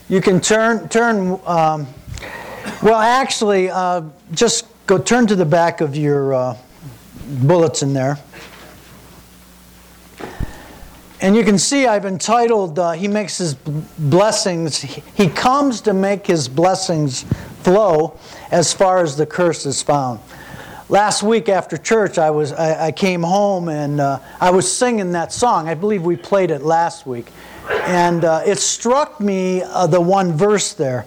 You can just go turn to the back of your bulletin there. And you can see I've entitled, He makes His blessings, He comes to make His blessings flow as far as the curse is found. Last week after church, I came home and I was singing that song. I believe we played it last week. And it struck me, the one verse there.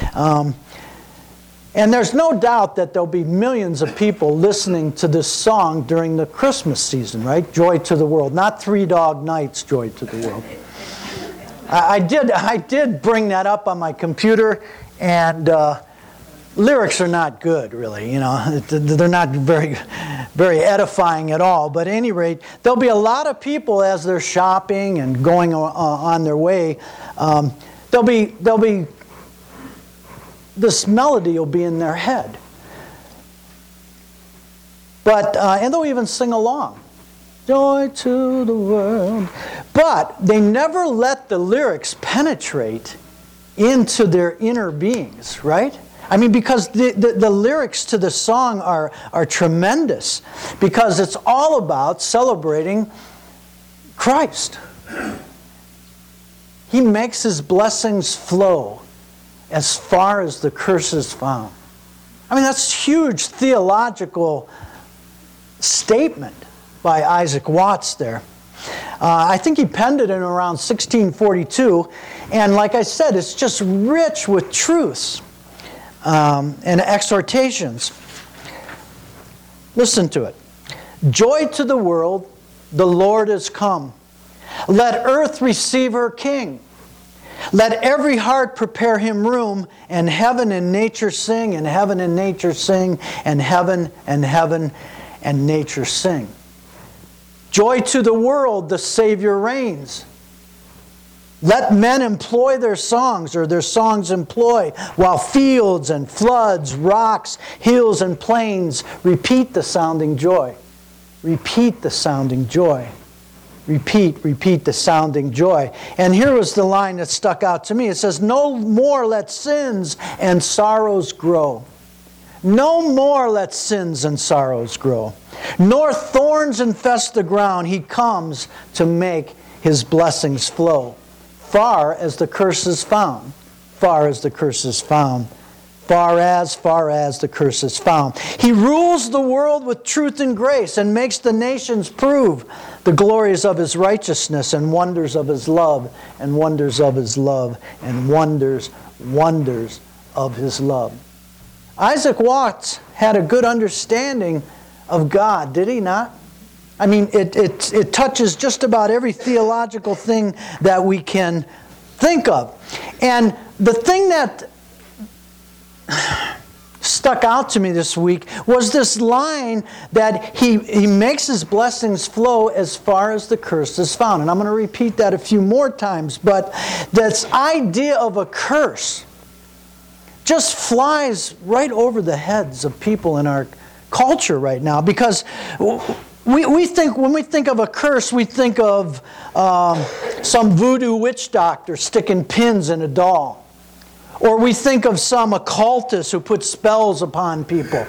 And there's no doubt that there'll be millions of people listening to this song during the Christmas season, right? Joy to the world. Not Three Dog Night's Joy to the World. I did bring that up on my computer, and lyrics are not good, really. You know, they're not very, very edifying at all. But at any rate, there'll be a lot of people as they're shopping and going on their way. There'll be this melody will be in their head. But and they'll even sing along. Joy to the world. But they never let the lyrics penetrate into their inner beings, right? I mean, because the lyrics to the song are tremendous, because it's all about celebrating Christ. He makes His blessings flow as far as the curse is found. I mean, that's a huge theological statement by Isaac Watts there. I think he penned it in around 1642, and like I said, it's just rich with truths and exhortations. Listen to it. Joy to the world, the Lord is come. Let earth receive her King. Let every heart prepare Him room, and heaven and nature sing, and heaven and nature sing, and heaven and nature sing. Joy to the world, the Savior reigns. Let men employ their songs, or their songs employ, while fields and floods, rocks, hills and plains repeat the sounding joy. Repeat the sounding joy. Repeat the sounding joy. And here was the line that stuck out to me. It says, no more let sins and sorrows grow. No more let sins and sorrows grow. Nor thorns infest the ground. He comes to make His blessings flow. Far as the curse is found. Far as the curse is found. Far as the curse is found. He rules the world with truth and grace, and makes the nations prove the glories of His righteousness, and wonders of His love, and wonders of His love, and wonders of His love. Isaac Watts had a good understanding of God, did he not? I mean, it touches just about every theological thing that we can think of. And the thing that stuck out to me this week was this line that he makes His blessings flow as far as the curse is found. And I'm going to repeat that a few more times, but this idea of a curse just flies right over the heads of people in our culture right now, because we think, when we think of a curse, we think of some voodoo witch doctor sticking pins in a doll. Or we think of some occultist who puts spells upon people.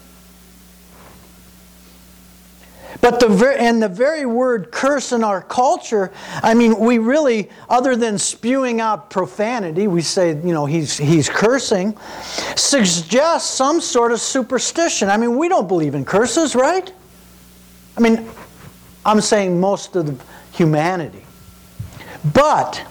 But the very word curse in our culture, I mean, we really, other than spewing out profanity, we say, you know, he's cursing, suggests some sort of superstition. I mean, we don't believe in curses, right? I mean, I'm saying most of the humanity. But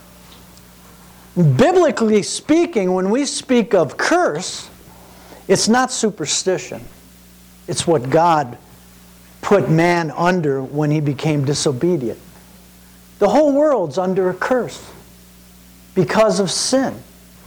biblically speaking, when we speak of curse, it's not superstition. It's what God put man under when he became disobedient. The whole world's under a curse because of sin.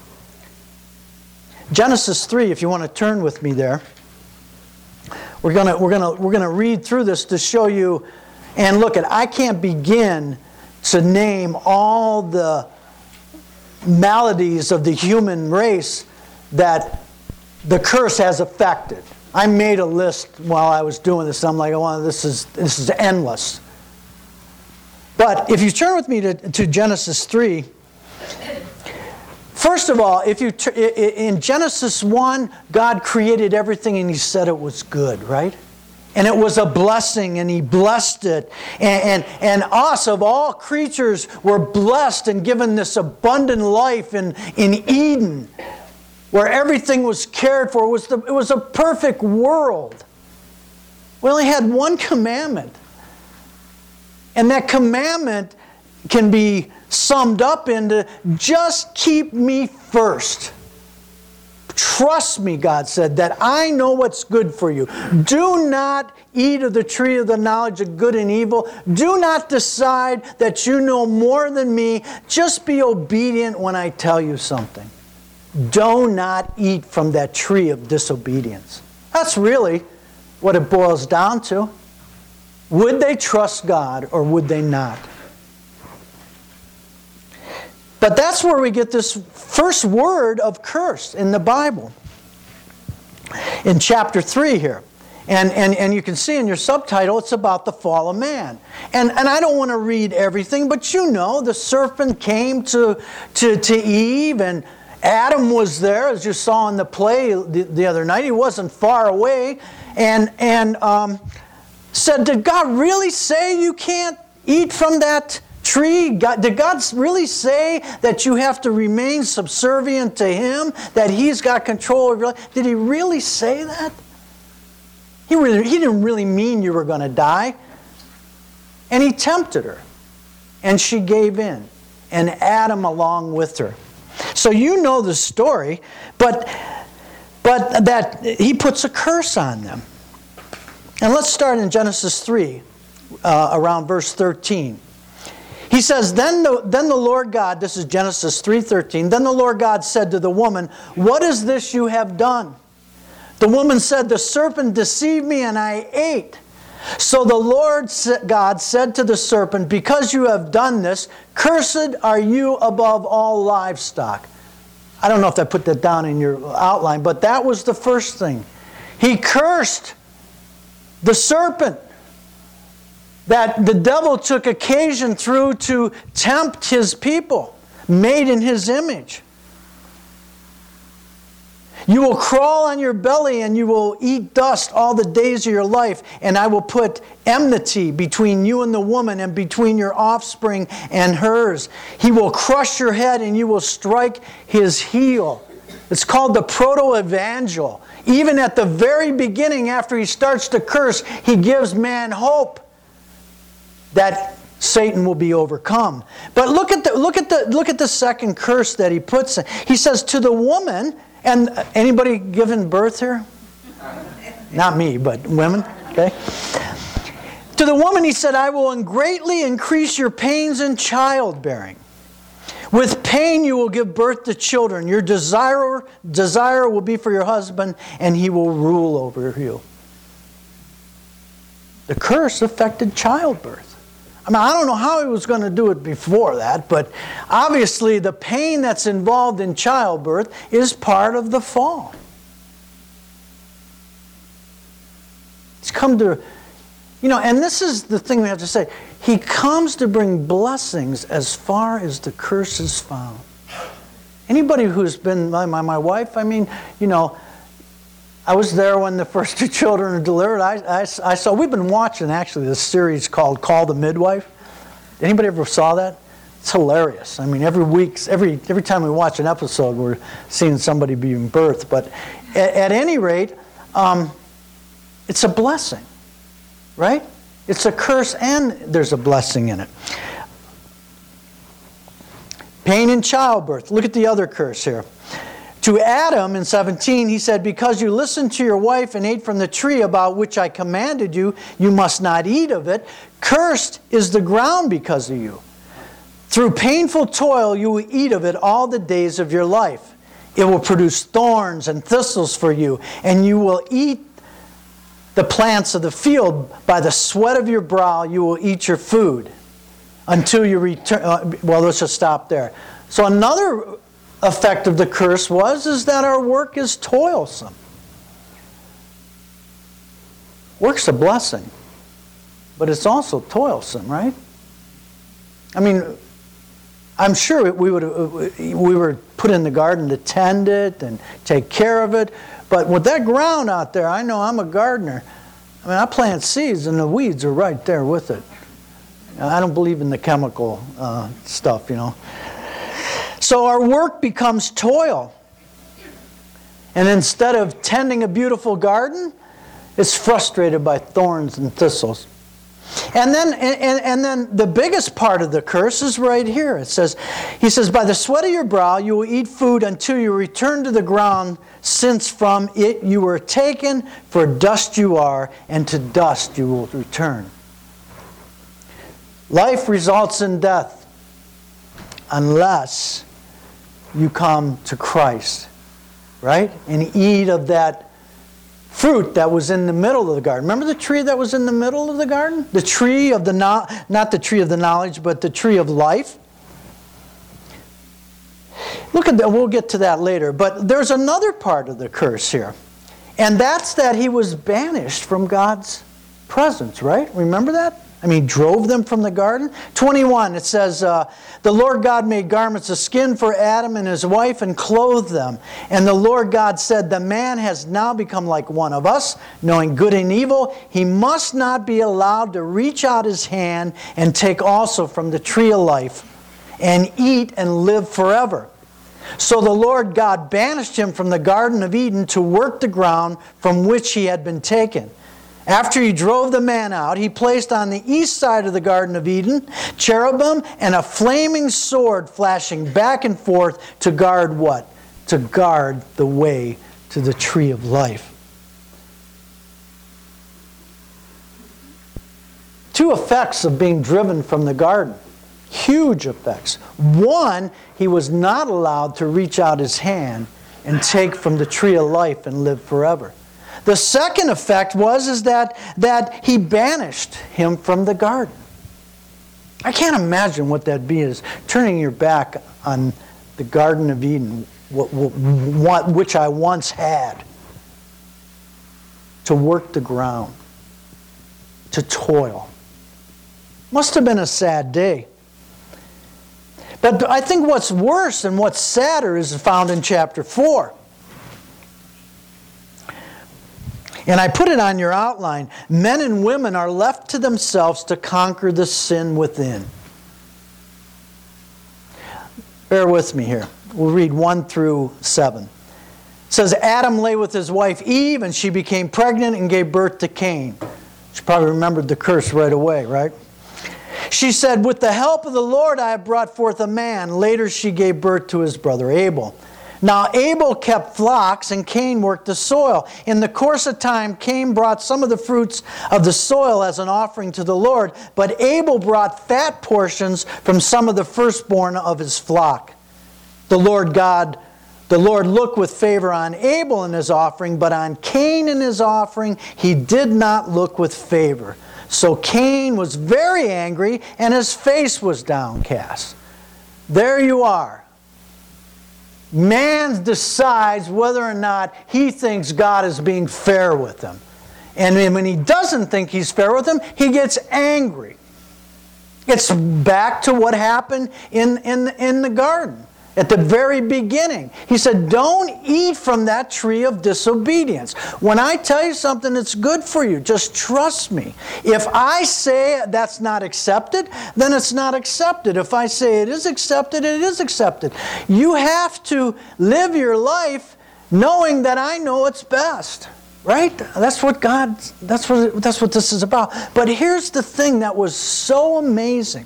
Genesis 3, if you want to turn with me there. We're gonna read through this to show you, and look at, I can't begin to name all the maladies of the human race that the curse has affected. I made a list while I was doing this. I'm like, oh, this is endless. But if you turn with me to Genesis 3, First of all, in Genesis 1, God created everything and He said it was good, right? And it was a blessing, and He blessed it. And us, of all creatures, were blessed and given this abundant life in Eden, where everything was cared for. It was a perfect world. We only had one commandment. And that commandment can be summed up into, just keep me first. Trust me, God said, that I know what's good for you. Do not eat of the tree of the knowledge of good and evil. Do not decide that you know more than me. Just be obedient when I tell you something. Do not eat from that tree of disobedience. That's really what it boils down to. Would they trust God or would they not? But that's where we get this first word of curse in the Bible. In chapter 3 here. And you can see in your subtitle, it's about the fall of man. And I don't want to read everything, but you know, the serpent came to Eve, and Adam was there, as you saw in the play the other night. He wasn't far away. And said, did God really say you can't eat from that tree? Did God really say that you have to remain subservient to Him, that He's got control of your life? Did He really say that? He didn't really mean you were going to die. And He tempted her. And she gave in. And Adam along with her. So you know the story, but that He puts a curse on them. And let's start in Genesis 3, around verse 13. He says, Then the Lord God, this is Genesis 3:13, then the Lord God said to the woman, what is this you have done? The woman said, the serpent deceived me and I ate. So the Lord God said to the serpent, because you have done this, cursed are you above all livestock. I don't know if I put that down in your outline, but that was the first thing. He cursed the serpent that the devil took occasion through to tempt His people, made in His image. You will crawl on your belly and you will eat dust all the days of your life, and I will put enmity between you and the woman, and between your offspring and hers. He will crush your head and you will strike his heel. It's called the proto-evangel. Even at the very beginning, after He starts to curse, He gives man hope that Satan will be overcome. But look at the second curse that He puts in. He says to the woman, and anybody given birth here? Not me, but women. Okay. To the woman He said, I will greatly increase your pains in childbearing. With pain you will give birth to children. Your desire will be for your husband, and he will rule over you. The curse affected childbirth. I mean, I don't know how He was going to do it before that, but obviously the pain that's involved in childbirth is part of the fall. It's come to, and this is the thing we have to say. He comes to bring blessings as far as the curse is found. Anybody who's been, my wife, I was there when the first two children were delivered. I saw, we've been watching actually this series called Call the Midwife. Anybody ever saw that? It's hilarious. I mean, every time we watch an episode, we're seeing somebody being birthed. But at any rate, it's a blessing, right? It's a curse and there's a blessing in it. Pain in childbirth. Look at the other curse here. To Adam in 17, He said, because you listened to your wife and ate from the tree about which I commanded you, you must not eat of it. Cursed is the ground because of you. Through painful toil you will eat of it all the days of your life. It will produce thorns and thistles for you, and you will eat the plants of the field. By the sweat of your brow you will eat your food until you return. Well, let's just stop there. So another effect of the curse is that our work is toilsome. Work's a blessing, but it's also toilsome, right? I mean, I'm sure we were put in the garden to tend it and take care of it. But with that ground out there, I know I'm a gardener. I mean, I plant seeds and the weeds are right there with it. I don't believe in the chemical stuff, you know. So our work becomes toil. And instead of tending a beautiful garden, it's frustrated by thorns and thistles. And then the biggest part of the curse is right here. He says, by the sweat of your brow you will eat food until you return to the ground, since from it you were taken, for dust you are, and to dust you will return. Life results in death unless you come to Christ, right? And eat of that fruit that was in the middle of the garden. Remember the tree that was in the middle of the garden? The tree of the, not the tree of the knowledge, but the tree of life. Look at that, we'll get to that later. But there's another part of the curse here. And that's that he was banished from God's presence, right? Remember that? I mean, he drove them from the garden. 21, it says, the Lord God made garments of skin for Adam and his wife and clothed them. And the Lord God said, the man has now become like one of us, knowing good and evil. He must not be allowed to reach out his hand and take also from the tree of life and eat and live forever. So the Lord God banished him from the Garden of Eden to work the ground from which he had been taken. After he drove the man out, he placed on the east side of the Garden of Eden cherubim and a flaming sword flashing back and forth to guard what? To guard the way to the tree of life. Two effects of being driven from the garden. Huge effects. One, he was not allowed to reach out his hand and take from the tree of life and live forever. The second effect is that he banished him from the garden. I can't imagine what that'd be, is turning your back on the Garden of Eden, which I once had, to work the ground, to toil. Must have been a sad day. But I think what's worse and what's sadder is found in chapter 4. And I put it on your outline. Men and women are left to themselves to conquer the sin within. Bear with me here. We'll read 1 through 7. It says, Adam lay with his wife Eve, and she became pregnant and gave birth to Cain. She probably remembered the curse right away, right? She said, with the help of the Lord I have brought forth a man. Later she gave birth to his brother Abel. Now Abel kept flocks and Cain worked the soil. In the course of time, Cain brought some of the fruits of the soil as an offering to the Lord, but Abel brought fat portions from some of the firstborn of his flock. The Lord looked with favor on Abel and his offering, but on Cain and his offering he did not look with favor. So Cain was very angry and his face was downcast. There you are. Man decides whether or not he thinks God is being fair with him. And when he doesn't think he's fair with him, he gets angry. It's back to what happened in the garden at the very beginning. He said, don't eat from that tree of disobedience. When I tell you something that's good for you, just trust me. If I say that's not accepted, then it's not accepted. If I say it is accepted, it is accepted. You have to live your life knowing that I know it's best. Right? That's what this is about. But here's the thing that was so amazing.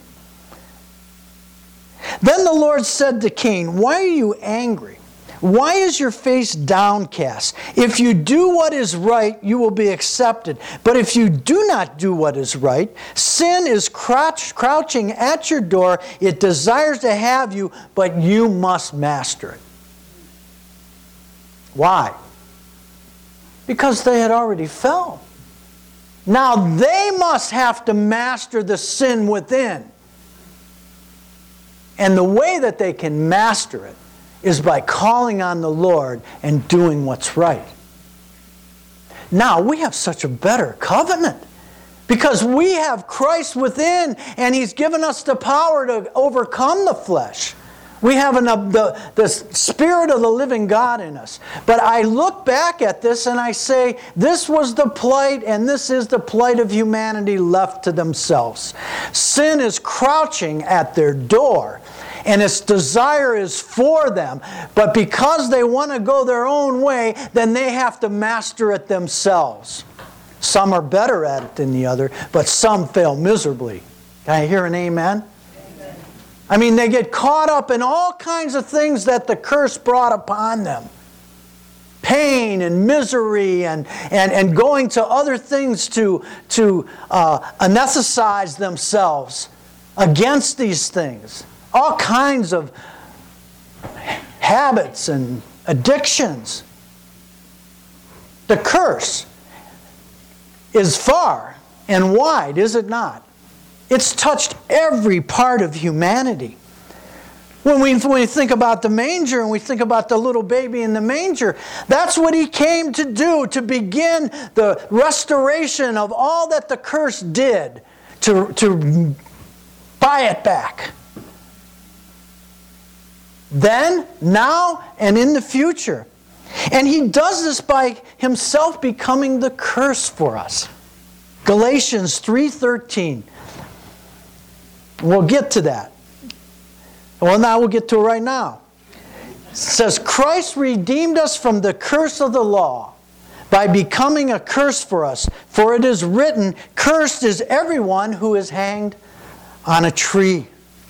Then the Lord said to Cain, why are you angry? Why is your face downcast? If you do what is right, you will be accepted. But if you do not do what is right, sin is crouching at your door. It desires to have you, but you must master it. Why? Because they had already fell. Now they must have to master the sin within. And the way that they can master it is by calling on the Lord and doing what's right. Now, we have such a better covenant because we have Christ within and He's given us the power to overcome the flesh. We have the Spirit of the living God in us. But I look back at this and I say, this was the plight and this is the plight of humanity left to themselves. Sin is crouching at their door and its desire is for them. But because they want to go their own way, then they have to master it themselves. Some are better at it than the other, but some fail miserably. Can I hear an amen? I mean, they get caught up in all kinds of things that the curse brought upon them. Pain and misery and going to other things to anesthetize themselves against these things. All kinds of habits and addictions. The curse is far and wide, is it not? It's touched every part of humanity. When we think about the manger and we think about the little baby in the manger, that's what He came to do, to begin the restoration of all that the curse did, to buy it back. Then, now, and in the future. And He does this by Himself becoming the curse for us. Galatians 3:13. We'll get to that. Well, now we'll get to it right now. It says, Christ redeemed us from the curse of the law by becoming a curse for us. For it is written, cursed is everyone who is hanged on a tree.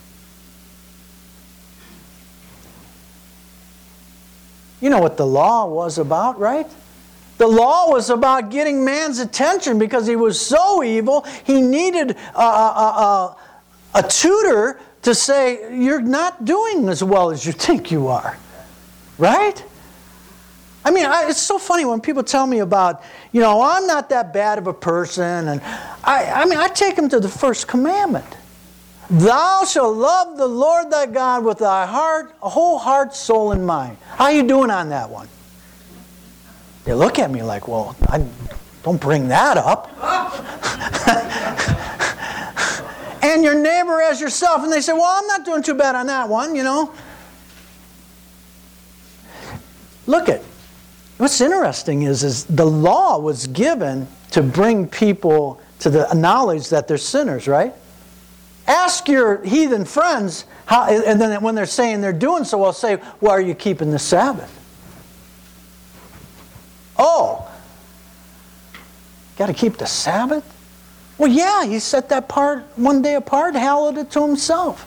You know what the law was about, right? The law was about getting man's attention because he was so evil, he needed a tutor to say, you're not doing as well as you think you are. Right? I mean, it's so funny when people tell me about, I'm not that bad of a person. And I take them to the first commandment. Thou shalt love the Lord thy God with thy heart, whole heart, soul, and mind. How you doing on that one? They look at me like, well, don't bring that up. And your neighbor as yourself. And they say, well, I'm not doing too bad on that one, Look at, what's interesting is the law was given to bring people to the knowledge that they're sinners, right? Ask your heathen friends, how, and then when they're saying they're doing so, I'll say, well, are you keeping the Sabbath? Oh, got to keep the Sabbath? Well, yeah, He set that part one day apart, hallowed it to Himself.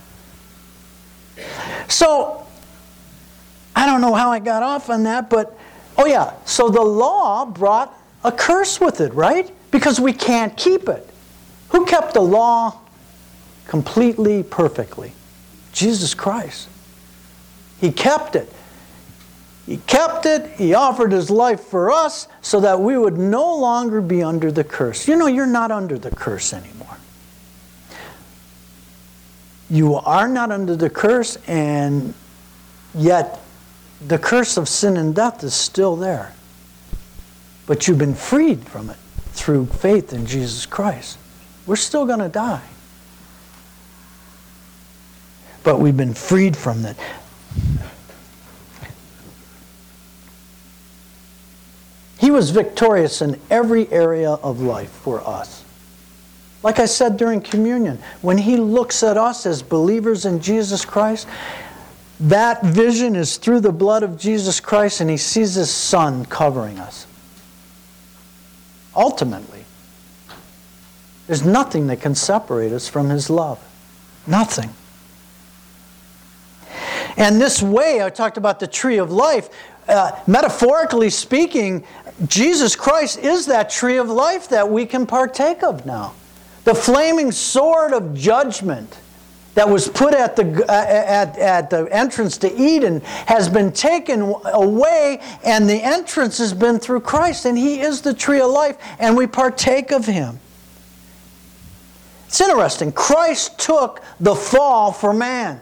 So, I don't know how I got off on that, but, oh yeah, so the law brought a curse with it, right? Because we can't keep it. Who kept the law completely, perfectly? Jesus Christ. He kept it. He kept it. He offered His life for us so that we would no longer be under the curse. You're not under the curse anymore. You are not under the curse, and yet the curse of sin and death is still there. But you've been freed from it through faith in Jesus Christ. We're still going to die. But we've been freed from it. He was victorious in every area of life for us. Like I said during communion, when He looks at us as believers in Jesus Christ, that vision is through the blood of Jesus Christ, and He sees His Son covering us. Ultimately, there's nothing that can separate us from His love. Nothing. And this way, I talked about the tree of life. Metaphorically speaking, Jesus Christ is that tree of life that we can partake of now. The flaming sword of judgment that was put at the entrance to Eden has been taken away, and the entrance has been through Christ, and He is the tree of life, and we partake of Him. It's interesting. Christ took the fall for man.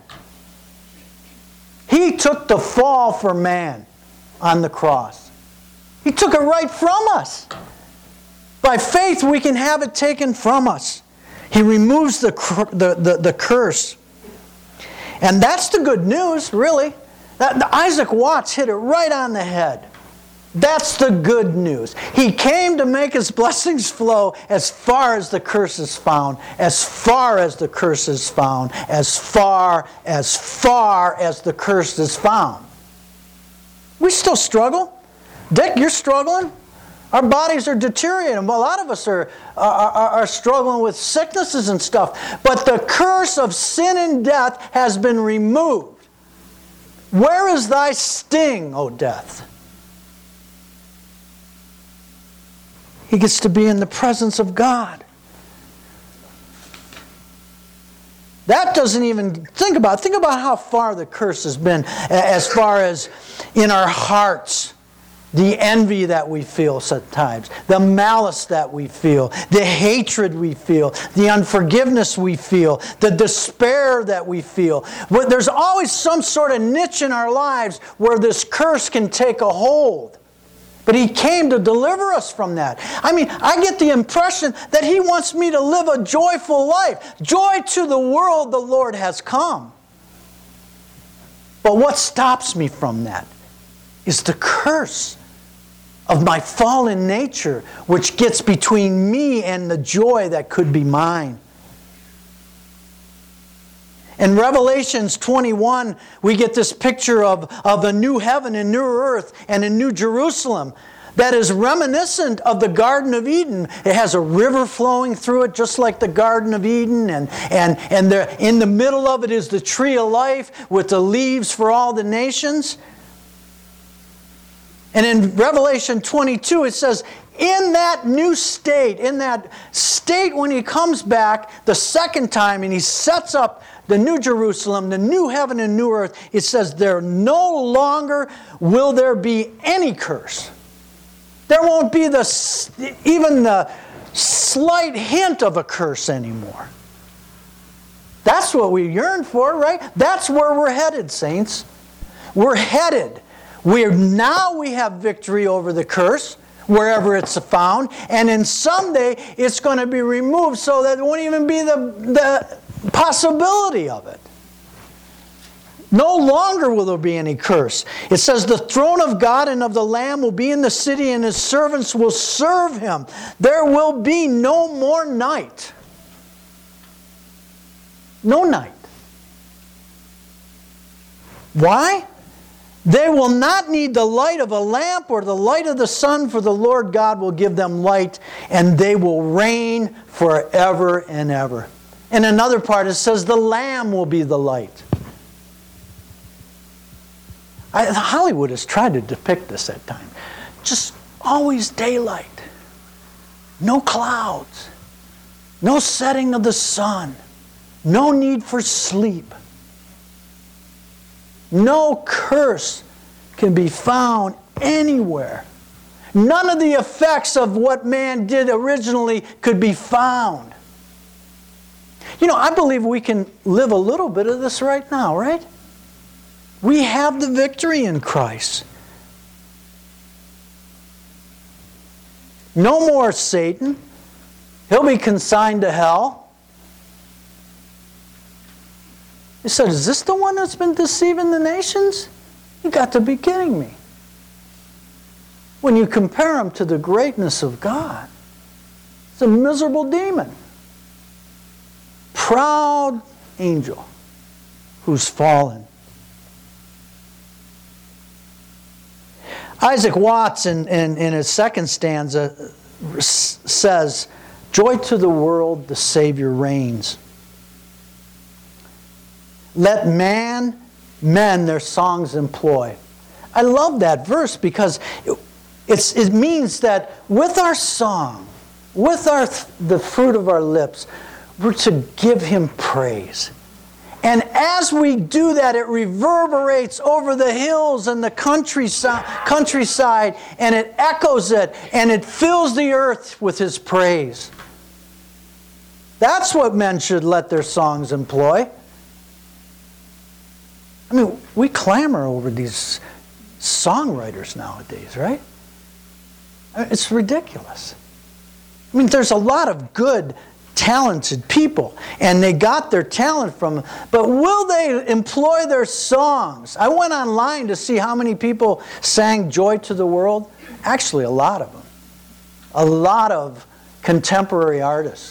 He took the fall for man on the cross. He took it right from us. By faith, we can have it taken from us. He removes the curse. And that's the good news, really. Isaac Watts hit it right on the head. That's the good news. He came to make His blessings flow as far as the curse is found, as far as the curse is found, as far as the curse is found. We still struggle. Dick, you're struggling. Our bodies are deteriorating. A lot of us are struggling with sicknesses and stuff. But the curse of sin and death has been removed. Where is thy sting, O death? He gets to be in the presence of God. That doesn't even, think about how far the curse has been as far as in our hearts. The envy that we feel sometimes, the malice that we feel, the hatred we feel, the unforgiveness we feel, the despair that we feel. There's always some sort of niche in our lives where this curse can take a hold. But He came to deliver us from that. I mean, I get the impression that He wants me to live a joyful life. Joy to the world, the Lord has come. But what stops me from that is the curse of my fallen nature, which gets between me and the joy that could be mine. In Revelations 21, we get this picture of a new heaven and new earth and a new Jerusalem that is reminiscent of the Garden of Eden. It has a river flowing through it just like the Garden of Eden, and in the middle of it is the tree of life with the leaves for all the nations. And in Revelation 22 it says, in that new state, in that state when He comes back the second time and He sets up the new Jerusalem, the new heaven and new earth, it says there no longer will there be any curse. There won't be even the slight hint of a curse anymore. That's what we yearn for, right? That's where we're headed, saints. We're headed. Now we have victory over the curse, wherever it's found, and then someday it's going to be removed so that there won't even be the possibility of it. No longer will there be any curse. It says the throne of God and of the Lamb will be in the city, and His servants will serve Him. There will be no more night. No night. Why? They will not need the light of a lamp or the light of the sun, for the Lord God will give them light, and they will reign forever and ever. In another part it says the Lamb will be the light. Hollywood has tried to depict this at times. Just always daylight. No clouds. No setting of the sun. No need for sleep. No curse can be found anywhere. None of the effects of what man did originally could be found. You know, I believe we can live a little bit of this right now, right? We have the victory in Christ. No more Satan. He'll be consigned to hell. He said, is this the one that's been deceiving the nations? You got to be kidding me. When you compare him to the greatness of God, it's a miserable demon. Proud angel who's fallen. Isaac Watts in his second stanza says, joy to the world, the Savior reigns. Let men their songs employ. I love that verse because it means that with our song, with the fruit of our lips, we're to give Him praise. And as we do that, it reverberates over the hills and the countryside, and it echoes it, and it fills the earth with His praise. That's what men should let their songs employ. I mean, we clamor over these songwriters nowadays, right? It's ridiculous. I mean, there's a lot of good talented people, and they got their talent from them. But will they employ their songs? I went online to see how many people sang Joy to the World. Actually, a lot of them. A lot of contemporary artists.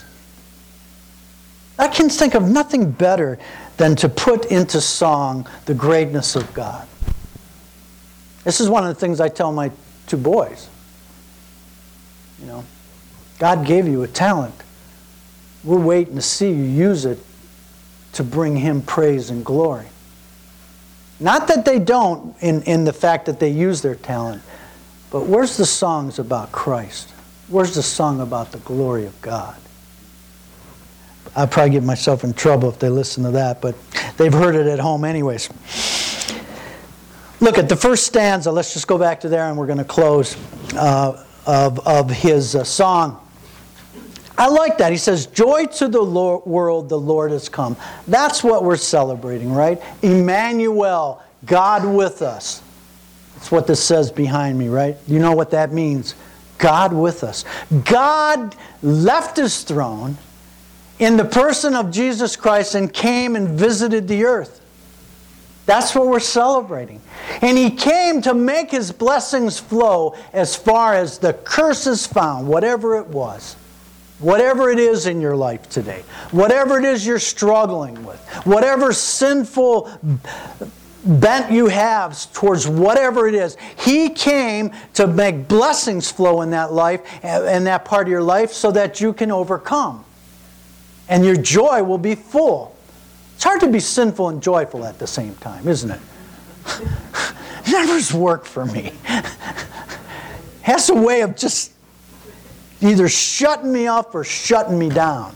I can think of nothing better than to put into song the greatness of God. This is one of the things I tell my two boys. You know, God gave you a talent. We're waiting to see you use it to bring Him praise and glory. Not that they don't in the fact that they use their talent, but where's the songs about Christ? Where's the song about the glory of God? I'll probably get myself in trouble if they listen to that, but they've heard it at home anyways. Look at the first stanza. Let's just go back to there and we're going to close of his song. I like that. He says, joy to the world, the Lord has come. That's what we're celebrating, right? Emmanuel, God with us. That's what this says behind me, right? You know what that means? God with us. God left His throne in the person of Jesus Christ and came and visited the earth. That's what we're celebrating. And He came to make His blessings flow as far as the curse is found, whatever it was. Whatever it is in your life today, whatever it is you're struggling with, whatever sinful bent you have towards whatever it is, He came to make blessings flow in that life, in that part of your life, so that you can overcome. And your joy will be full. It's hard to be sinful and joyful at the same time, isn't it? It never's worked for me. It has a way of just either shutting me up or shutting me down.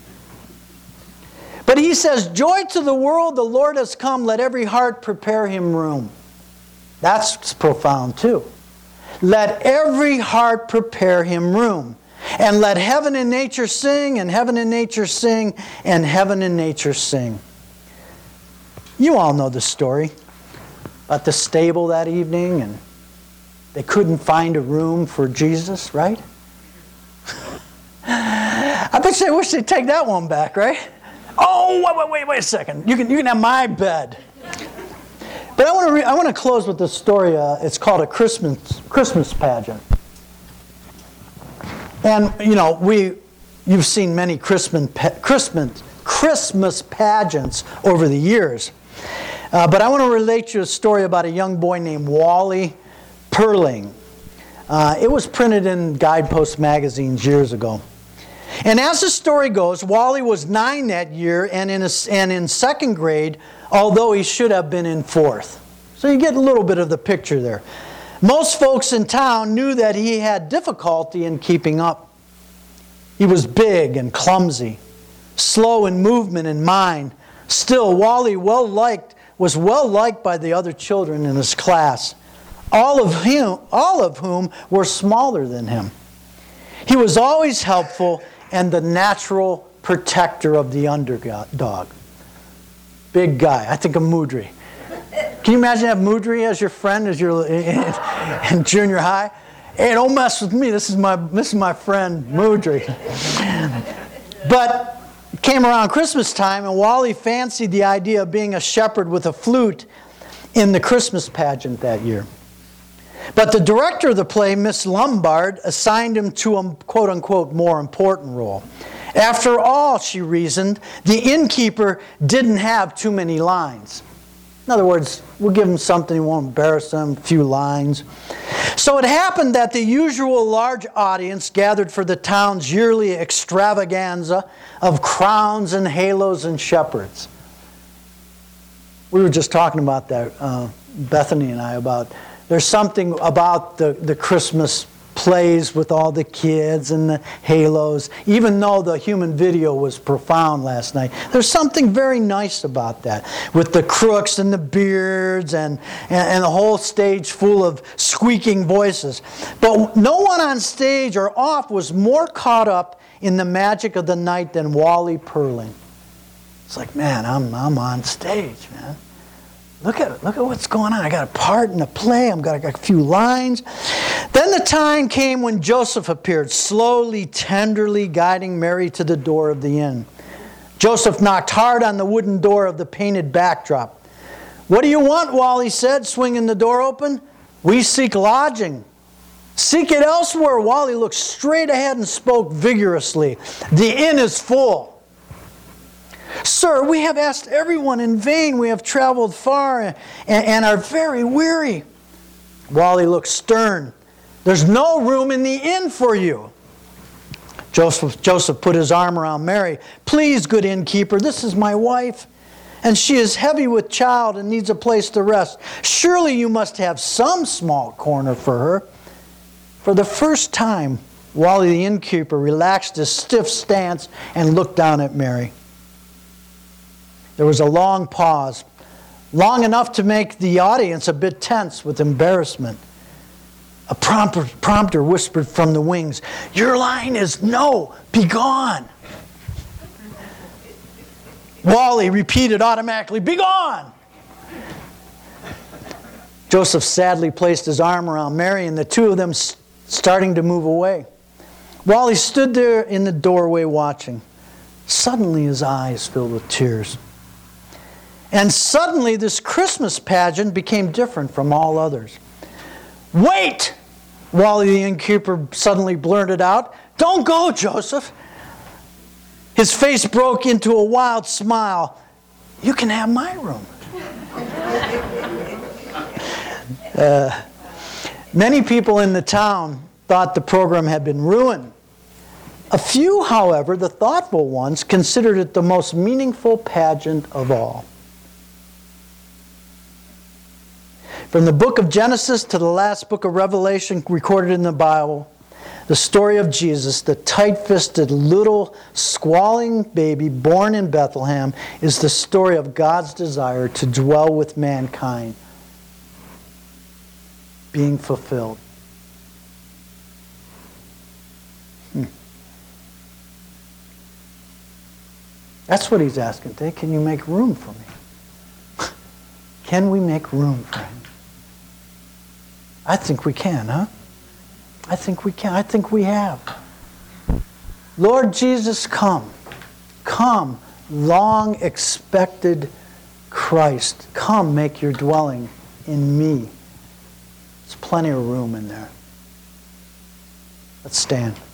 But he says, joy to the world, the Lord has come. Let every heart prepare Him room. That's profound too. Let every heart prepare Him room. And let heaven and nature sing, and heaven and nature sing, and heaven and nature sing. You all know the story about the stable that evening, and they couldn't find a room for Jesus, right? I bet I wish they'd take that one back, right? Oh, wait a second. You can have my bed. But I want to close with this story. It's called a Christmas pageant. And you know, you've seen many Christmas pageants over the years. But I want to relate you a story about a young boy named Wally Perling. It was printed in Guidepost magazines years ago. And as the story goes, Wally was 9 that year and in second grade, although he should have been in 4th. So you get a little bit of the picture there. Most folks in town knew that he had difficulty in keeping up. He was big and clumsy, slow in movement and mind. Still, Wally was well liked by the other children in his class, all of whom were smaller than him. He was always helpful and the natural protector of the underdog. Big guy. I think of Moudry. Can you imagine having Moudry as your friend as you're in junior high? Hey, don't mess with me. This is my friend Moudry. But it came around Christmas time, and Wally fancied the idea of being a shepherd with a flute in the Christmas pageant that year. But the director of the play, Miss Lombard, assigned him to a quote-unquote more important role. After all, she reasoned, the innkeeper didn't have too many lines. In other words, we'll give him something, he won't embarrass them, a few lines. So it happened that the usual large audience gathered for the town's yearly extravaganza of crowns and halos and shepherds. We were just talking about that, Bethany and I, about there's something about the Christmas plays with all the kids and the halos. Even though the human video was profound last night, there's something very nice about that. With the crooks and the beards and the whole stage full of squeaking voices. But no one on stage or off was more caught up in the magic of the night than Wally Perling. It's like, man, I'm on stage, man. Look at what's going on. I got a part in a play. I've got a few lines. Then the time came when Joseph appeared, slowly, tenderly guiding Mary to the door of the inn. Joseph knocked hard on the wooden door of the painted backdrop. "What do you want?" Wally said, swinging the door open. "We seek lodging." "Seek it elsewhere." Wally looked straight ahead and spoke vigorously. "The inn is full." "Sir, we have asked everyone in vain. We have traveled far and are very weary." Wally looked stern. "There's no room in the inn for you." Joseph put his arm around Mary. "Please, good innkeeper, this is my wife, and she is heavy with child and needs a place to rest. Surely you must have some small corner for her." For the first time, Wally the innkeeper relaxed his stiff stance and looked down at Mary. There was a long pause, long enough to make the audience a bit tense with embarrassment. A prompter whispered from the wings, "Your line is no, be gone." Wally repeated automatically, "Be gone." Joseph sadly placed his arm around Mary, and the two of them starting to move away. Wally stood there in the doorway watching. Suddenly his eyes filled with tears. And suddenly this Christmas pageant became different from all others. "Wait!" Wally the innkeeper suddenly blurted out. "Don't go, Joseph." His face broke into a wild smile. "You can have my room." Many people in the town thought the program had been ruined. A few, however, the thoughtful ones, considered it the most meaningful pageant of all. From the book of Genesis to the last book of Revelation recorded in the Bible, the story of Jesus, the tight-fisted little squalling baby born in Bethlehem, is the story of God's desire to dwell with mankind, being fulfilled. That's what he's asking today. Can you make room for me? Can we make room for him? I think we can, huh? I think we can. I think we have. Lord Jesus, come. Come, long expected Christ. Come, make your dwelling in me. There's plenty of room in there. Let's stand.